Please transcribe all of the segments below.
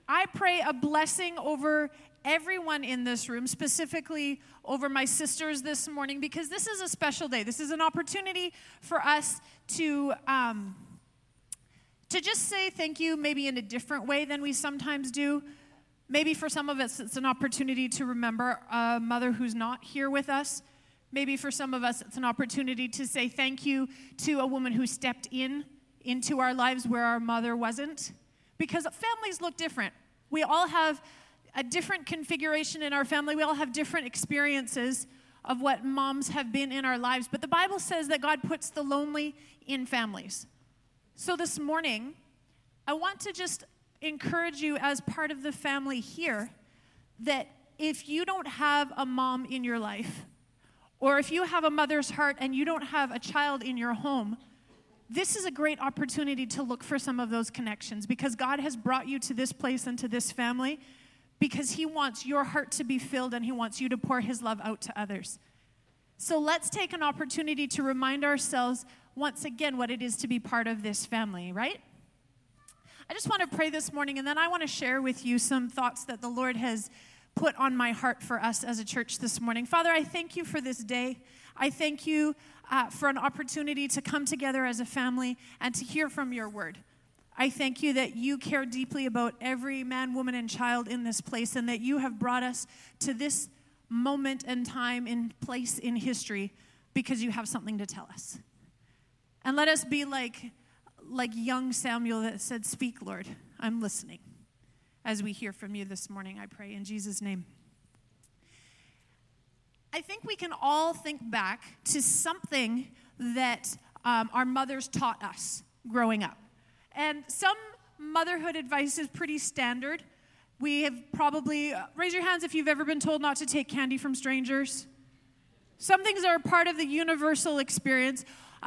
I pray a blessing over everyone in this room, specifically over my sisters this morning, because this is a special day. This is an opportunity for us to just say thank you, maybe in a different way than we sometimes do. Maybe for some of us, it's an opportunity to remember a mother who's not here with us. Maybe for some of us, it's an opportunity to say thank you to a woman who stepped into our lives where our mother wasn't. Because families look different. We all have a different configuration in our family. We all have different experiences of what moms have been in our lives. But the Bible says that God puts the lonely in families. So this morning, I want to just encourage you as part of the family here that if you don't have a mom in your life, or if you have a mother's heart and you don't have a child in your home, this is a great opportunity to look for some of those connections, because God has brought you to this place and to this family because he wants your heart to be filled and he wants you to pour his love out to others. So let's take an opportunity to remind ourselves once again what it is to be part of this family, right? I just want to pray this morning, and then I want to share with you some thoughts that the Lord has put on my heart for us as a church this morning. Father, I thank you for this day. I thank you for an opportunity to come together as a family and to hear from your word. I thank you that you care deeply about every man, woman, and child in this place, and that you have brought us to this moment and time and place in history because you have something to tell us. And let us be like young Samuel that said, "Speak, Lord, I'm listening." As we hear from you this morning, I pray in Jesus' name. I think we can all think back to something that our mothers taught us growing up. And some motherhood advice is pretty standard. We have probably, raise your hands if you've ever been told not to take candy from strangers. Some things are part of the universal experience.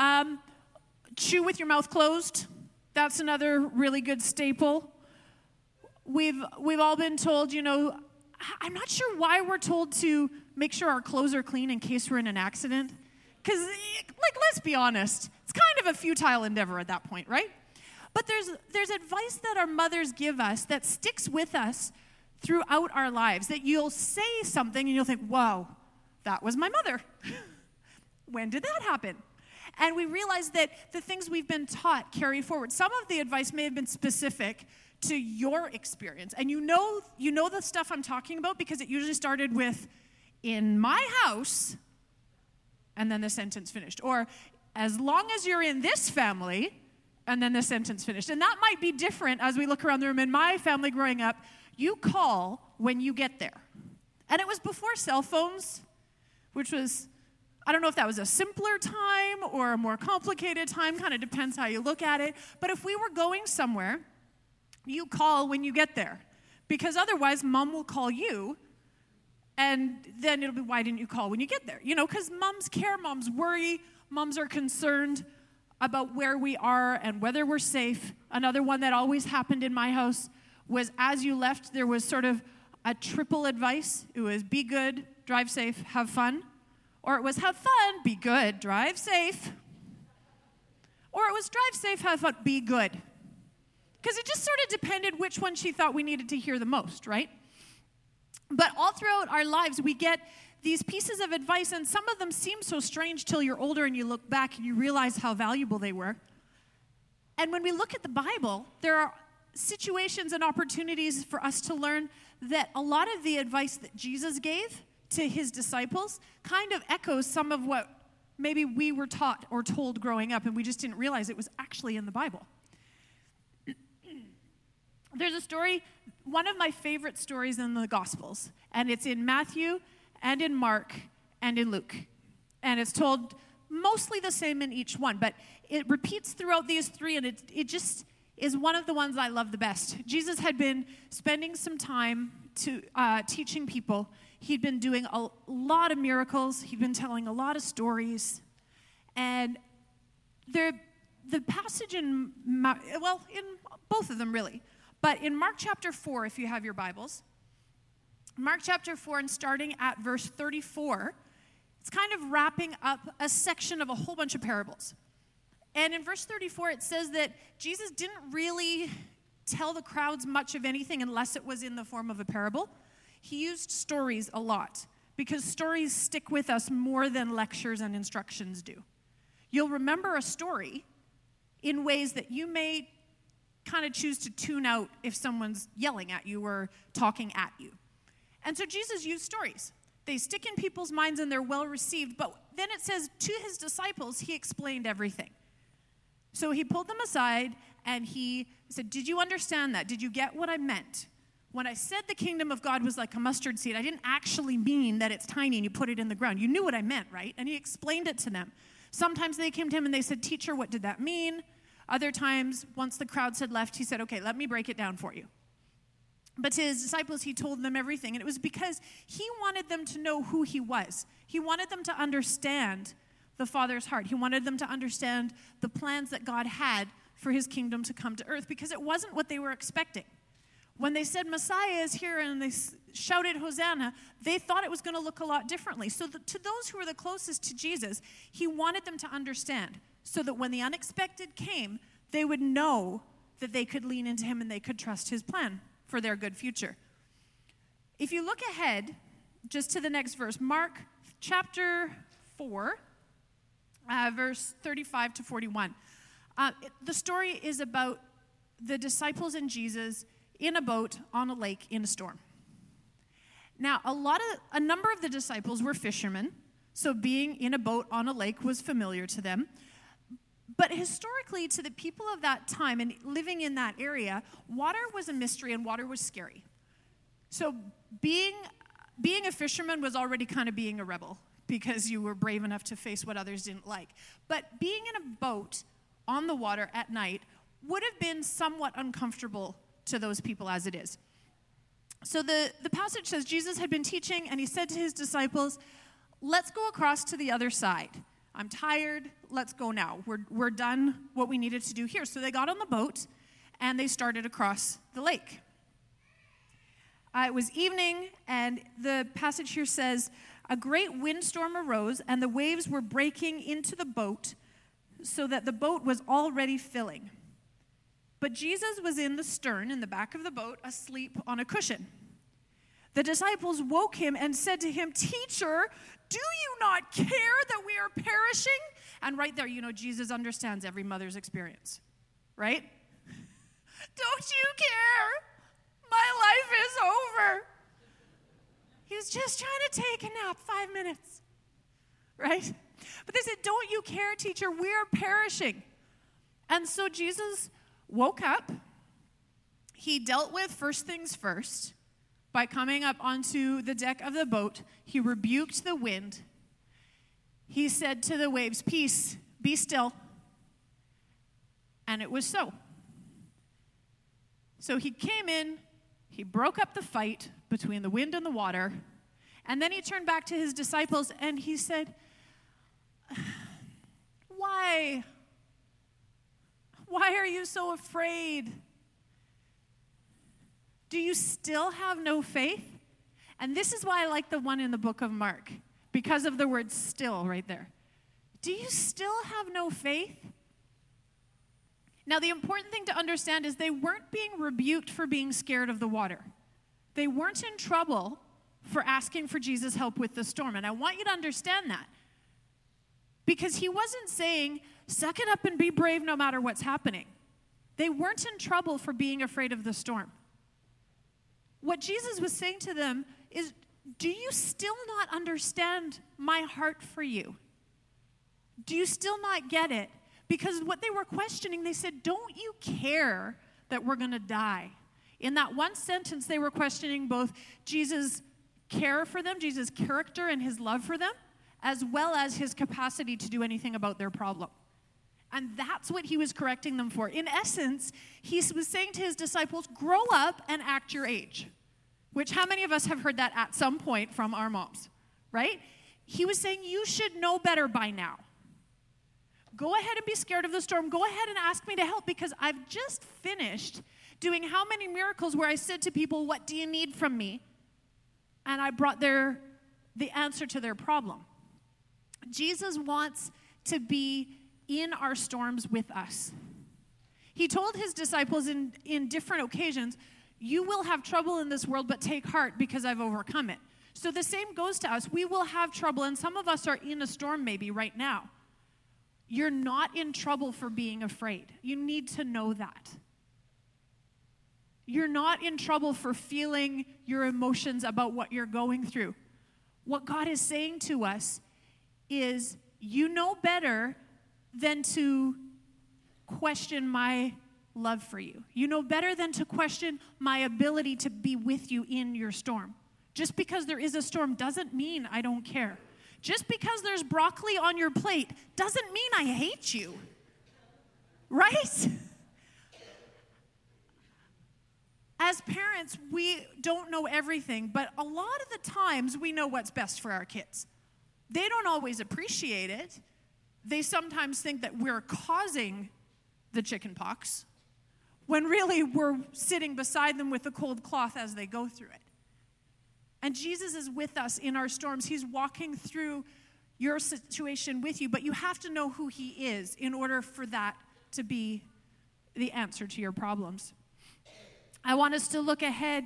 Chew with your mouth closed. That's another really good staple. We've all been told, I'm not sure why we're told to make sure our clothes are clean in case we're in an accident. Because, let's be honest, it's kind of a futile endeavor at that point, right? But there's advice that our mothers give us that sticks with us throughout our lives, that you'll say something and you'll think, wow, that was my mother. When did that happen? And we realize that the things we've been taught carry forward. Some of the advice may have been specific to your experience. And you know the stuff I'm talking about because it usually started with, in my house, and then the sentence finished. Or, as long as you're in this family, and then the sentence finished. And that might be different as we look around the room. In my family growing up, you call when you get there. And it was before cell phones, which was, I don't know if that was a simpler time or a more complicated time, kind of depends how you look at it. But if we were going somewhere, you call when you get there. Because otherwise, mom will call you, and then it'll be, why didn't you call when you get there? Because moms care, moms worry, moms are concerned about where we are and whether we're safe. Another one that always happened in my house was as you left, there was sort of a triple advice. It was be good, drive safe, have fun. Or it was have fun, be good, drive safe. Or it was drive safe, have fun, be good. Because it just sort of depended which one she thought we needed to hear the most, right? But all throughout our lives, we get these pieces of advice, and some of them seem so strange till you're older and you look back and you realize how valuable they were. And when we look at the Bible, there are situations and opportunities for us to learn that a lot of the advice that Jesus gave to his disciples kind of echoes some of what maybe we were taught or told growing up, and we just didn't realize it was actually in the Bible. There's a story, one of my favorite stories in the Gospels, and it's in Matthew and in Mark and in Luke. And it's told mostly the same in each one, but it repeats throughout these three, and it just is one of the ones I love the best. Jesus had been spending some time teaching people. He'd been doing a lot of miracles. He'd been telling a lot of stories. And the passage in both of them really, but in Mark chapter 4, if you have your Bibles, Mark chapter 4 and starting at verse 34, it's kind of wrapping up a section of a whole bunch of parables. And in verse 34, it says that Jesus didn't really tell the crowds much of anything unless it was in the form of a parable. He used stories a lot because stories stick with us more than lectures and instructions do. You'll remember a story in ways that you may kind of choose to tune out if someone's yelling at you or talking at you. And so Jesus used stories. They stick in people's minds and they're well received, but then it says to his disciples, he explained everything. So he pulled them aside and he said, did you understand that? Did you get what I meant? When I said the kingdom of God was like a mustard seed, I didn't actually mean that it's tiny and you put it in the ground. You knew what I meant, right? And he explained it to them. Sometimes they came to him and they said, teacher, what did that mean? Other times, once the crowds had left, he said, okay, let me break it down for you. But to his disciples, he told them everything. And it was because he wanted them to know who he was. He wanted them to understand the Father's heart. He wanted them to understand the plans that God had for his kingdom to come to earth, because it wasn't what they were expecting. When they said Messiah is here and they shouted Hosanna, they thought it was going to look a lot differently. So to those who were the closest to Jesus, he wanted them to understand so that when the unexpected came, they would know that they could lean into him and they could trust his plan for their good future. If you look ahead just to the next verse, Mark chapter 4, verse 35 to 41. The story is about the disciples and Jesus in a boat on a lake in a storm. Now, a number of the disciples were fishermen, so being in a boat on a lake was familiar to them. But historically, to the people of that time and living in that area, water was a mystery and water was scary. So being a fisherman was already kind of being a rebel because you were brave enough to face what others didn't like. But being in a boat on the water at night would have been somewhat uncomfortable to those people as it is. So the passage says Jesus had been teaching and he said to his disciples, let's go across to the other side. I'm tired, let's go now. We're done what we needed to do here. So they got on the boat and they started across the lake. It was evening and the passage here says, a great windstorm arose and the waves were breaking into the boat so that the boat was already filling. But Jesus was in the stern, in the back of the boat, asleep on a cushion. The disciples woke him and said to him, teacher, do you not care that we are perishing? And right there, Jesus understands every mother's experience, right? Don't you care? My life is over. He was just trying to take a nap, 5 minutes, right? But they said, don't you care, teacher? We are perishing. And so Jesus woke up. He dealt with first things first. By coming up onto the deck of the boat, he rebuked the wind. He said to the waves, peace, be still. And it was so. So he came in, he broke up the fight between the wind and the water, and then he turned back to his disciples and he said, why? Why are you so afraid? Do you still have no faith? And this is why I like the one in the book of Mark, because of the word still right there. Do you still have no faith? Now, the important thing to understand is they weren't being rebuked for being scared of the water. They weren't in trouble for asking for Jesus' help with the storm. And I want you to understand that. Because he wasn't saying, suck it up and be brave no matter what's happening. They weren't in trouble for being afraid of the storm. What Jesus was saying to them is, do you still not understand my heart for you? Do you still not get it? Because what they were questioning, they said, don't you care that we're going to die? In that one sentence, they were questioning both Jesus' care for them, Jesus' character and his love for them, as well as his capacity to do anything about their problem. And that's what he was correcting them for. In essence, he was saying to his disciples, grow up and act your age. Which, how many of us have heard that at some point from our moms, right? He was saying, you should know better by now. Go ahead and be scared of the storm. Go ahead and ask me to help, because I've just finished doing how many miracles where I said to people, what do you need from me? And I brought the answer to their problem. Jesus wants to be in our storms with us. He told his disciples in different occasions, you will have trouble in this world, but take heart because I've overcome it. So the same goes to us. We will have trouble, and some of us are in a storm maybe right now. You're not in trouble for being afraid. You need to know that. You're not in trouble for feeling your emotions about what you're going through. What God is saying to us is, you know better than to question my love for you. You know better than to question my ability to be with you in your storm. Just because there is a storm doesn't mean I don't care. Just because there's broccoli on your plate doesn't mean I hate you. Right? As parents, we don't know everything, but a lot of the times we know what's best for our kids. They don't always appreciate it. They sometimes think that we're causing the chicken pox, when really we're sitting beside them with a cold cloth as they go through it. And Jesus is with us in our storms. He's walking through your situation with you, but you have to know who he is in order for that to be the answer to your problems. I want us to look ahead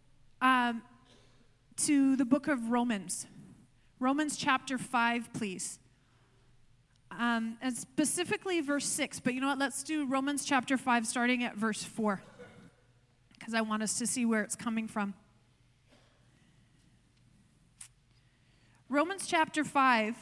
to the book of Romans. Romans chapter 5, please. And specifically verse 6. But you know what? Let's do Romans chapter 5 starting at verse 4. Because I want us to see where it's coming from. Romans chapter 5.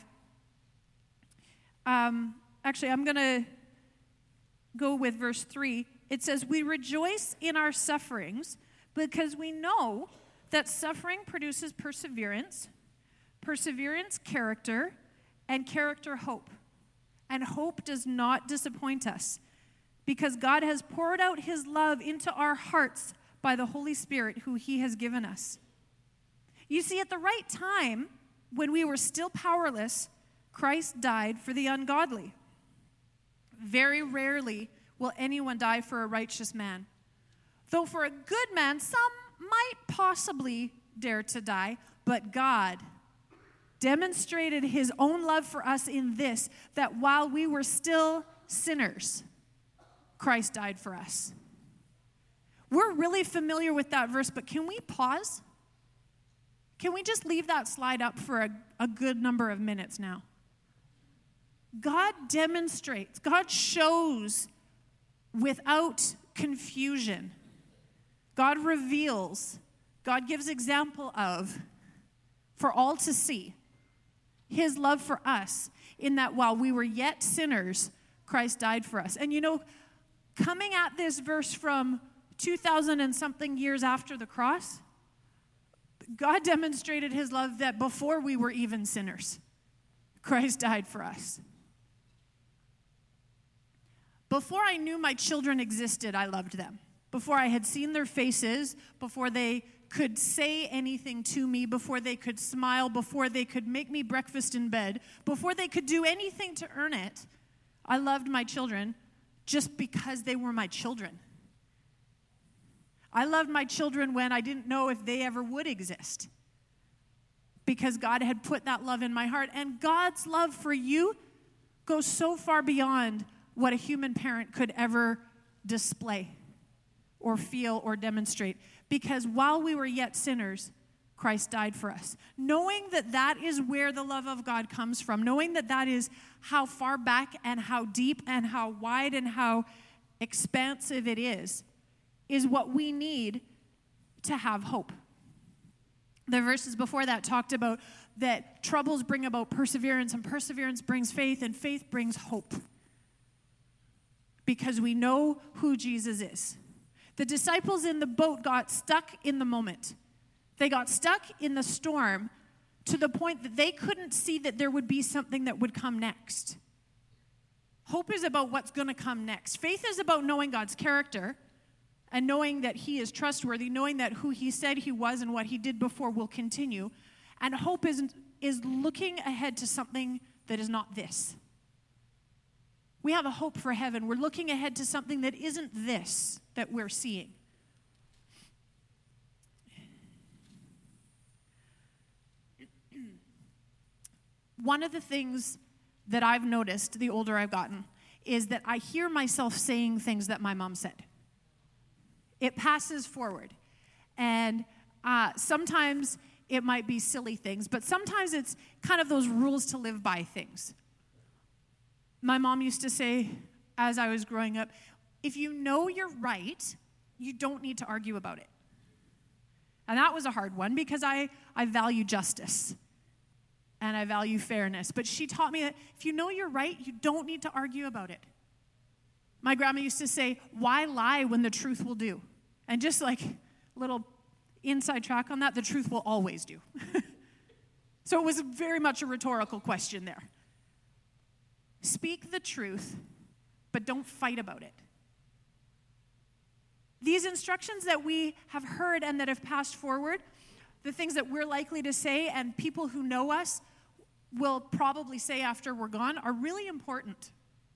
Actually, I'm going to go with verse 3. It says, we rejoice in our sufferings because we know that suffering produces perseverance, perseverance, character, and character, hope. And hope does not disappoint us because God has poured out his love into our hearts by the Holy Spirit who he has given us. You see, at the right time, when we were still powerless, Christ died for the ungodly. Very rarely will anyone die for a righteous man. Though for a good man, some might possibly dare to die, but God demonstrated his own love for us in this, that while we were still sinners, Christ died for us. We're really familiar with that verse, but can we pause? Can we just leave that slide up for a good number of minutes now? God demonstrates, God shows without confusion. God reveals, God gives example of, for all to see, his love for us in that while we were yet sinners, Christ died for us. And you know, coming at this verse from 2,000 and something years after the cross, God demonstrated his love that before we were even sinners, Christ died for us. Before I knew my children existed, I loved them. Before I had seen their faces, before they could say anything to me, before they could smile, before they could make me breakfast in bed, before they could do anything to earn it, I loved my children just because they were my children. I loved my children when I didn't know if they ever would exist, because God had put that love in my heart. And God's love for you goes so far beyond what a human parent could ever display or feel or demonstrate. Because while we were yet sinners, Christ died for us. Knowing that that is where the love of God comes from, knowing that that is how far back and how deep and how wide and how expansive it is what we need to have hope. The verses before that talked about that troubles bring about perseverance, and perseverance brings faith, and faith brings hope. Because we know who Jesus is. The disciples in the boat got stuck in the moment. They got stuck in the storm to the point that they couldn't see that there would be something that would come next. Hope is about what's going to come next. Faith is about knowing God's character and knowing that he is trustworthy, knowing that who he said he was and what he did before will continue. And hope is looking ahead to something that is not this. We have a hope for heaven. We're looking ahead to something that isn't this that we're seeing. One of the things that I've noticed the older I've gotten is that I hear myself saying things that my mom said. It passes forward. And sometimes it might be silly things, but sometimes it's kind of those rules to live by things. My mom used to say, as I was growing up, if you know you're right, you don't need to argue about it. And that was a hard one because I value justice and I value fairness. But she taught me that if you know you're right, you don't need to argue about it. My grandma used to say, why lie when the truth will do? And just like a little inside track on that, the truth will always do. So it was very much a rhetorical question there. Speak the truth, but don't fight about it. These instructions that we have heard and that have passed forward, the things that we're likely to say and people who know us will probably say after we're gone, are really important.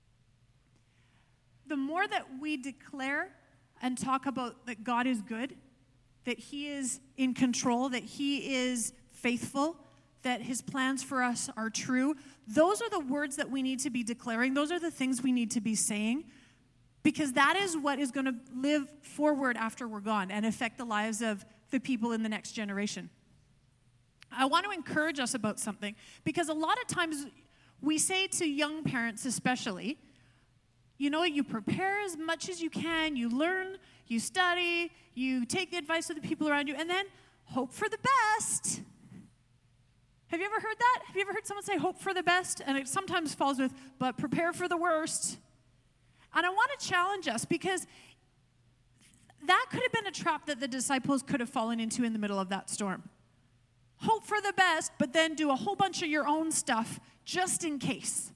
The more that we declare and talk about that God is good, that He is in control, that He is faithful, that His plans for us are true, those are the words that we need to be declaring. Those are the things we need to be saying, because that is what is going to live forward after we're gone and affect the lives of the people in the next generation. I want to encourage us about something, because a lot of times we say to young parents especially, you know, you prepare as much as you can, you learn, you study, you take the advice of the people around you, and then hope for the best. Have you ever heard that? Have you ever heard someone say hope for the best? And it sometimes falls with, but prepare for the worst. And I want to challenge us, because that could have been a trap that the disciples could have fallen into in the middle of that storm. Hope for the best, but then do a whole bunch of your own stuff just in case.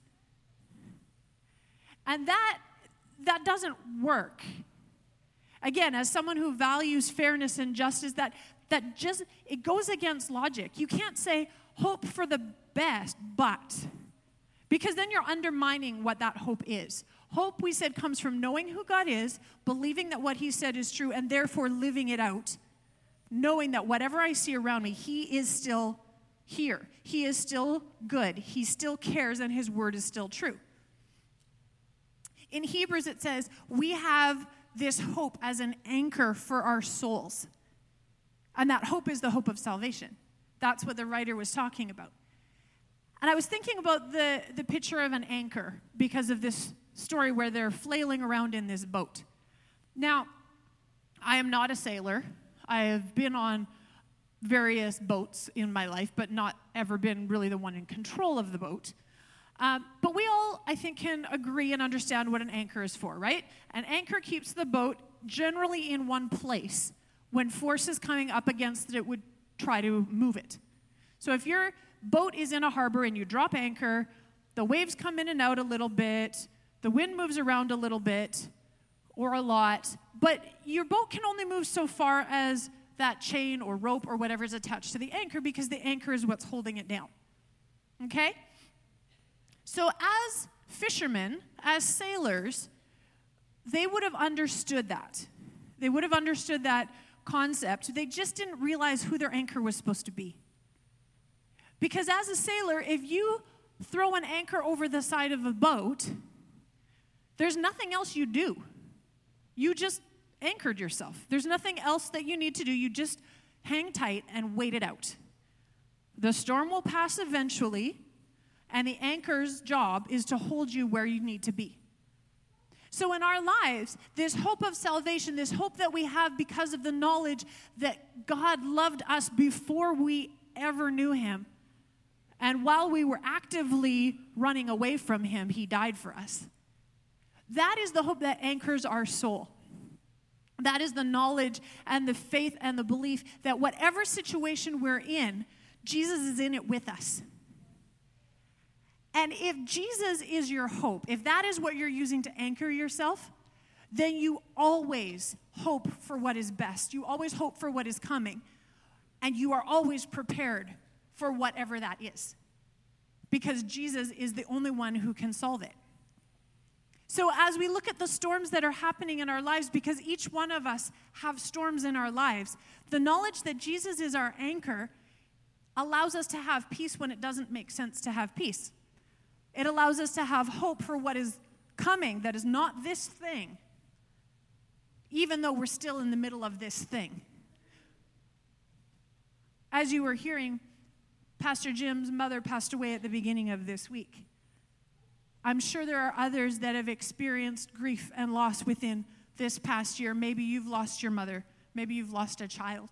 And that doesn't work. Again, as someone who values fairness and justice, that just, it goes against logic. You can't say hope for the best, but, because then you're undermining what that hope is. Hope, we said, comes from knowing who God is, believing that what He said is true, and therefore living it out, knowing that whatever I see around me, He is still here. He is still good. He still cares, and His word is still true. In Hebrews, it says, we have this hope as an anchor for our souls. And that hope is the hope of salvation. That's what the writer was talking about. And I was thinking about the picture of an anchor because of this story where they're flailing around in this boat. Now, I am not a sailor. I have been on various boats in my life, but not ever been really the one in control of the boat. But we all, I think, can agree and understand what an anchor is for, right? An anchor keeps the boat generally in one place when forces coming up against it would try to move it. So if your boat is in a harbor and you drop anchor, the waves come in and out a little bit, the wind moves around a little bit or a lot, but your boat can only move so far as that chain or rope or whatever is attached to the anchor, because the anchor is what's holding it down. Okay? So as fishermen, as sailors, they would have understood that. They would have understood that concept. They just didn't realize who their anchor was supposed to be. Because as a sailor, if you throw an anchor over the side of a boat, there's nothing else you do. You just anchored yourself. There's nothing else that you need to do. You just hang tight and wait it out. The storm will pass eventually, and the anchor's job is to hold you where you need to be. So in our lives, this hope of salvation, this hope that we have because of the knowledge that God loved us before we ever knew Him, and while we were actively running away from Him, He died for us. That is the hope that anchors our soul. That is the knowledge and the faith and the belief that whatever situation we're in, Jesus is in it with us. And if Jesus is your hope, if that is what you're using to anchor yourself, then you always hope for what is best. You always hope for what is coming. And you are always prepared for whatever that is. Because Jesus is the only one who can solve it. So as we look at the storms that are happening in our lives, because each one of us have storms in our lives, the knowledge that Jesus is our anchor allows us to have peace when it doesn't make sense to have peace. It allows us to have hope for what is coming that is not this thing, even though we're still in the middle of this thing. As you were hearing, Pastor Jim's mother passed away at the beginning of this week. I'm sure there are others that have experienced grief and loss within this past year. Maybe you've lost your mother. Maybe you've lost a child.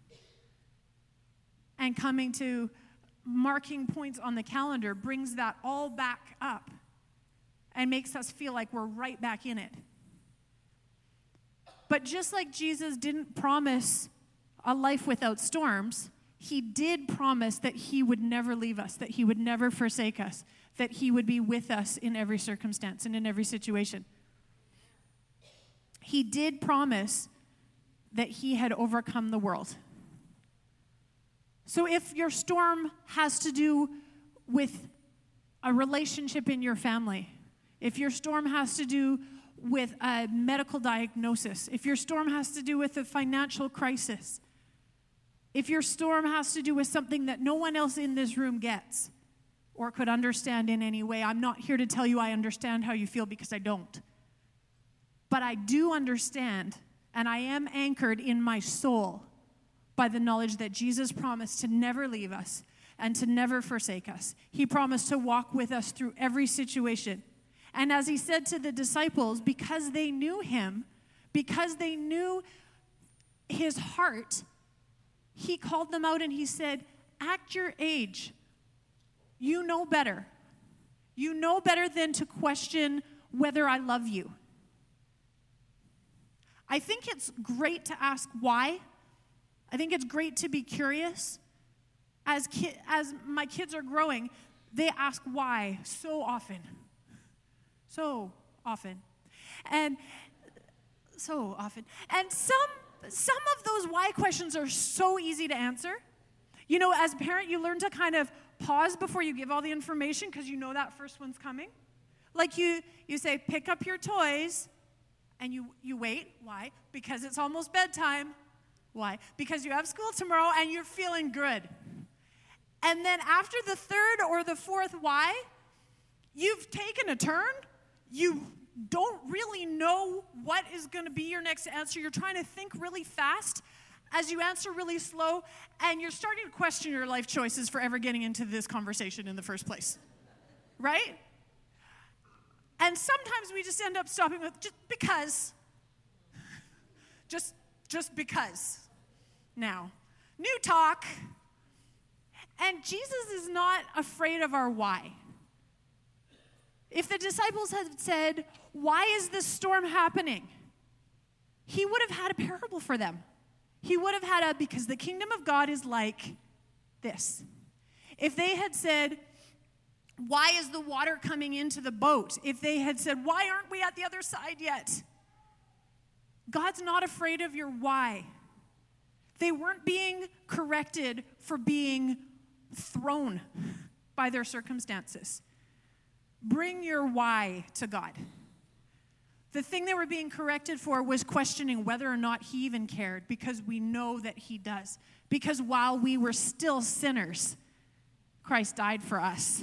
And coming to marking points on the calendar brings that all back up and makes us feel like we're right back in it. But just like Jesus didn't promise a life without storms, he did promise that he would never leave us, that he would never forsake us, that he would be with us in every circumstance and in every situation. He did promise that he had overcome the world. So if your storm has to do with a relationship in your family, if your storm has to do with a medical diagnosis, if your storm has to do with a financial crisis, if your storm has to do with something that no one else in this room gets or could understand in any way, I'm not here to tell you I understand how you feel, because I don't. But I do understand, and I am anchored in my soul by the knowledge that Jesus promised to never leave us and to never forsake us. He promised to walk with us through every situation. And as he said to the disciples, because they knew him, because they knew his heart, he called them out and he said, at your age, you know better. You know better than to question whether I love you. I think it's great to ask why. I think it's great to be curious. As my kids are growing, they ask why so often. So often. And so often. And some of those why questions are so easy to answer. You know, as a parent, you learn to kind of pause before you give all the information because you know that first one's coming. Like you say, pick up your toys, and you wait. Why? Because it's almost bedtime. Why? Because you have school tomorrow and you're feeling good. And then after the third or the fourth why, you've taken a turn. You don't really know what is going to be your next answer. You're trying to think really fast as you answer really slow, and you're starting to question your life choices for ever getting into this conversation in the first place. Right? And sometimes we just end up stopping with just because. Just because. Now, new talk. And Jesus is not afraid of our why. If the disciples had said, why is this storm happening? He would have had a parable for them. He would have had because the kingdom of God is like this. If they had said, why is the water coming into the boat? If they had said, why aren't we at the other side yet? God's not afraid of your why. They weren't being corrected for being thrown by their circumstances. Bring your why to God. The thing they were being corrected for was questioning whether or not he even cared, because we know that he does. Because while we were still sinners, Christ died for us.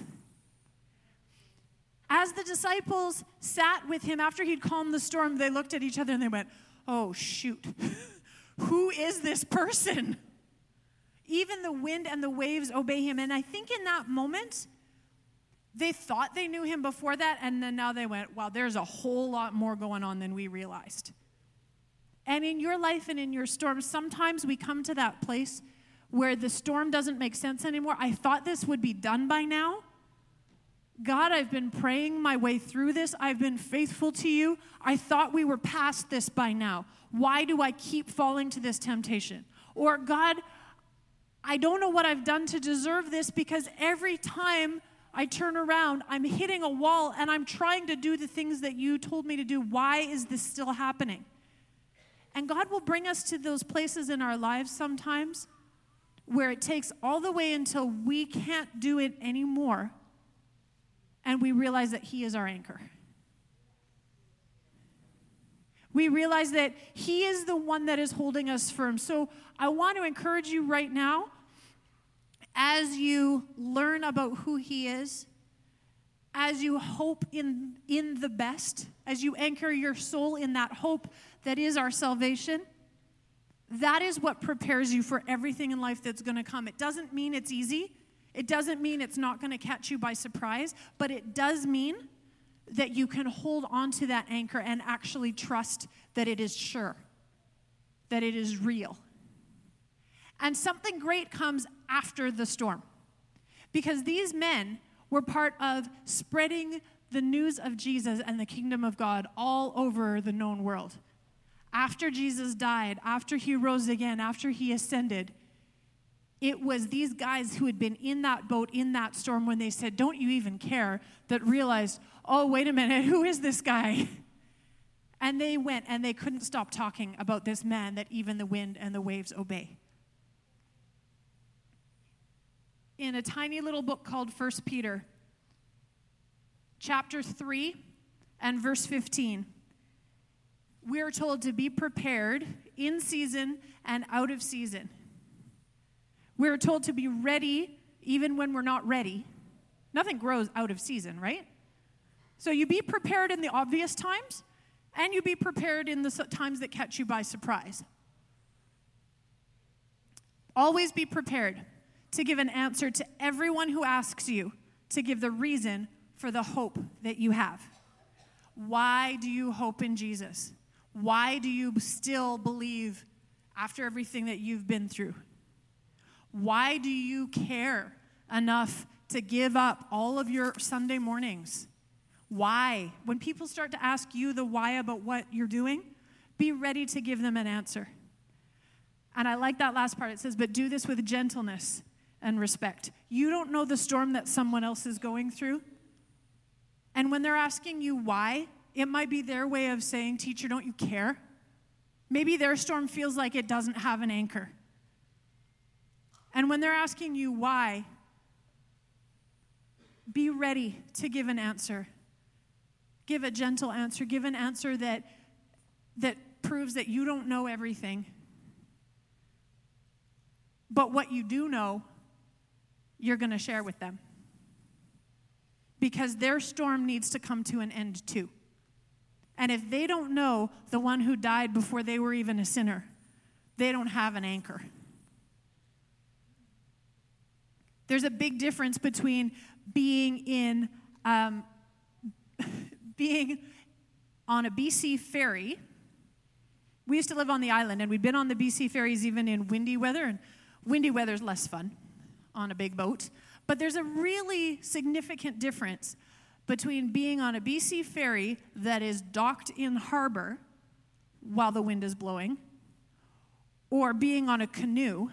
As the disciples sat with him after he'd calmed the storm, they looked at each other and they went, oh, shoot. Who is this person? Even the wind and the waves obey him. And I think in that moment, they thought they knew him before that, and then now they went, wow, there's a whole lot more going on than we realized. And in your life and in your storms, sometimes we come to that place where the storm doesn't make sense anymore. I thought this would be done by now. God, I've been praying my way through this. I've been faithful to you. I thought we were past this by now. Why do I keep falling to this temptation? Or, God, I don't know what I've done to deserve this, because every time I turn around, I'm hitting a wall, and I'm trying to do the things that you told me to do. Why is this still happening? And God will bring us to those places in our lives sometimes where it takes all the way until we can't do it anymore, and we realize that he is our anchor. We realize that he is the one that is holding us firm. So I want to encourage you right now, as you learn about who he is, as you hope in the best, as you anchor your soul in that hope that is our salvation, that is what prepares you for everything in life that's going to come. It doesn't mean it's easy. It doesn't mean it's not going to catch you by surprise, but it does mean that you can hold on to that anchor and actually trust that it is sure, that it is real. And something great comes after the storm, because these men were part of spreading the news of Jesus and the kingdom of God all over the known world. After Jesus died, after he rose again, after he ascended, it was these guys who had been in that boat, in that storm, when they said, "Don't you even care?" that realized, "Oh, wait a minute, who is this guy?" And they went, and they couldn't stop talking about this man that even the wind and the waves obey. In a tiny little book called 1 Peter, chapter 3 and verse 15, we are told to be prepared in season and out of season. We are told to be ready even when we're not ready. Nothing grows out of season, right? So you be prepared in the obvious times, and you be prepared in the times that catch you by surprise. Always be prepared to give an answer to everyone who asks you to give the reason for the hope that you have. Why do you hope in Jesus? Why do you still believe after everything that you've been through? Why do you care enough to give up all of your Sunday mornings? Why? When people start to ask you the why about what you're doing, be ready to give them an answer. And I like that last part. It says, "But do this with gentleness and respect." You don't know the storm that someone else is going through. And when they're asking you why, it might be their way of saying, "Teacher, don't you care?" Maybe their storm feels like it doesn't have an anchor. And when they're asking you why, be ready to give an answer. Give a gentle answer. Give an answer that proves that you don't know everything. But what you do know, you're going to share with them. Because their storm needs to come to an end too. And if they don't know the one who died before they were even a sinner, they don't have an anchor. There's a big difference between being on a BC ferry. We used to live on the island, and we'd been on the BC ferries even in windy weather, and windy weather's less fun on a big boat. But there's a really significant difference between being on a BC ferry that is docked in harbor while the wind is blowing, or being on a canoe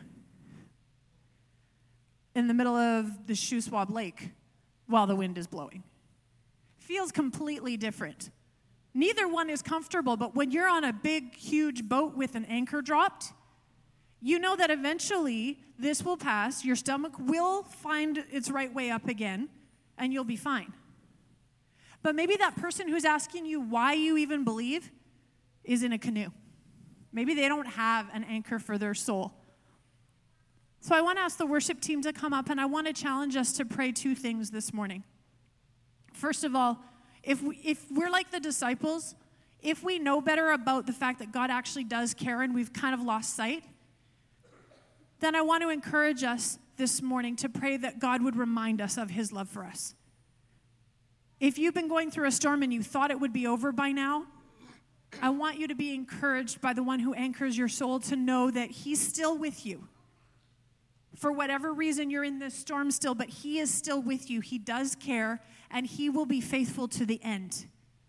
in the middle of the Shuswap Lake while the wind is blowing. Feels completely different. Neither one is comfortable, but when you're on a big, huge boat with an anchor dropped, you know that eventually this will pass, your stomach will find its right way up again, and you'll be fine. But maybe that person who's asking you why you even believe is in a canoe. Maybe they don't have an anchor for their soul. So I want to ask the worship team to come up, and I want to challenge us to pray two things this morning. First of all, if we're like the disciples, if we know better about the fact that God actually does care and we've kind of lost sight, then I want to encourage us this morning to pray that God would remind us of his love for us. If you've been going through a storm and you thought it would be over by now, I want you to be encouraged by the one who anchors your soul to know that he's still with you. For whatever reason, you're in this storm still, but he is still with you. He does care, and he will be faithful to the end.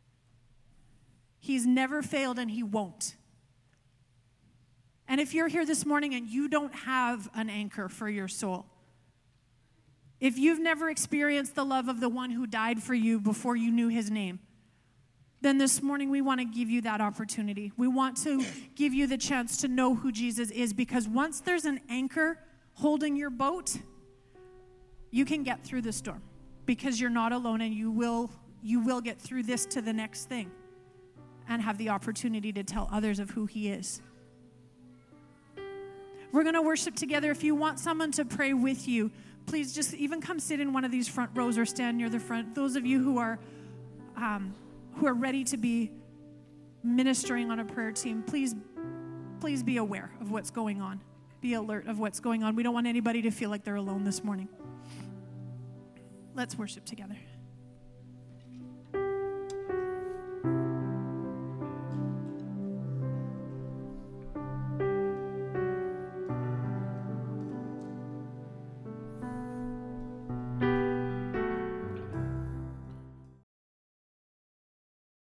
He's never failed, and he won't. And if you're here this morning and you don't have an anchor for your soul, if you've never experienced the love of the one who died for you before you knew his name, then this morning we want to give you that opportunity. We want to give you the chance to know who Jesus is, because once there's an anchor holding your boat, you can get through the storm, because you're not alone, and you will get through this to the next thing and have the opportunity to tell others of who he is. We're going to worship together. If you want someone to pray with you, please just even come sit in one of these front rows or stand near the front. Those of you who are ready to be ministering on a prayer team, please be aware of what's going on. Be alert of what's going on. We don't want anybody to feel like they're alone this morning. Let's worship together.